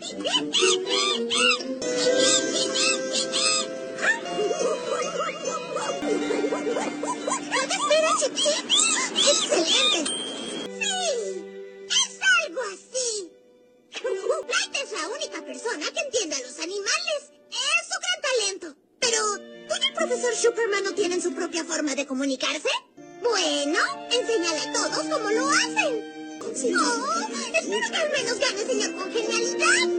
¡Espera, Chip-Chip! ¡Excelente! Sí, es algo así. Light es la única persona que entiende a los animales. Es su gran talento. Pero, ¿tú y el profesor Superman no tienen su propia forma de comunicarse? Bueno, enséñale a todos cómo lo hacen. Oh, espero que al menos gane, señor, con genialidad.